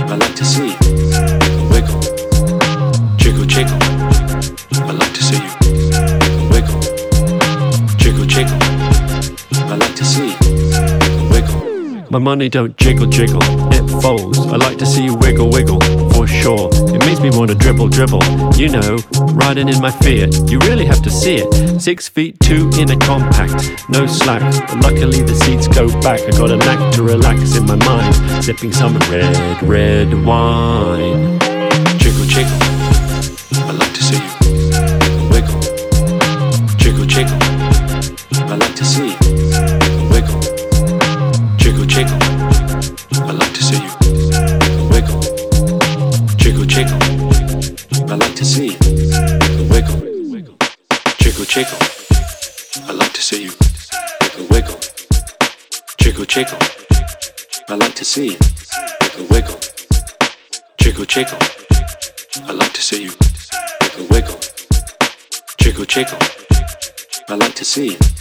I like to see you wiggle, jiggle, jiggle. I like to see you wiggle, jiggle, jiggle. I like to see you wiggle. My money don't jiggle, jiggle, it folds. I like to see you wiggle, wiggle, for sure. It makes me want to dribble, dribble. You know, riding in my Fiat, you really have to see it. 6'2" in a compact, no slack. But luckily the seats go back. I got a knack to relax in my mind, sipping some red, red wine. Jiggle, jiggle. I like to see you wiggle, jiggle, jiggle. I like to see you wiggle, jiggle, jiggle. I like to see you wiggle, jiggle, jiggle. I like to see you wiggle, jiggle, jiggle. I like to see you wiggle, jiggle, jiggle. I like to see you wiggle, jiggle, jiggle. I like to see you wiggle, jiggle, jiggle. I like to see you.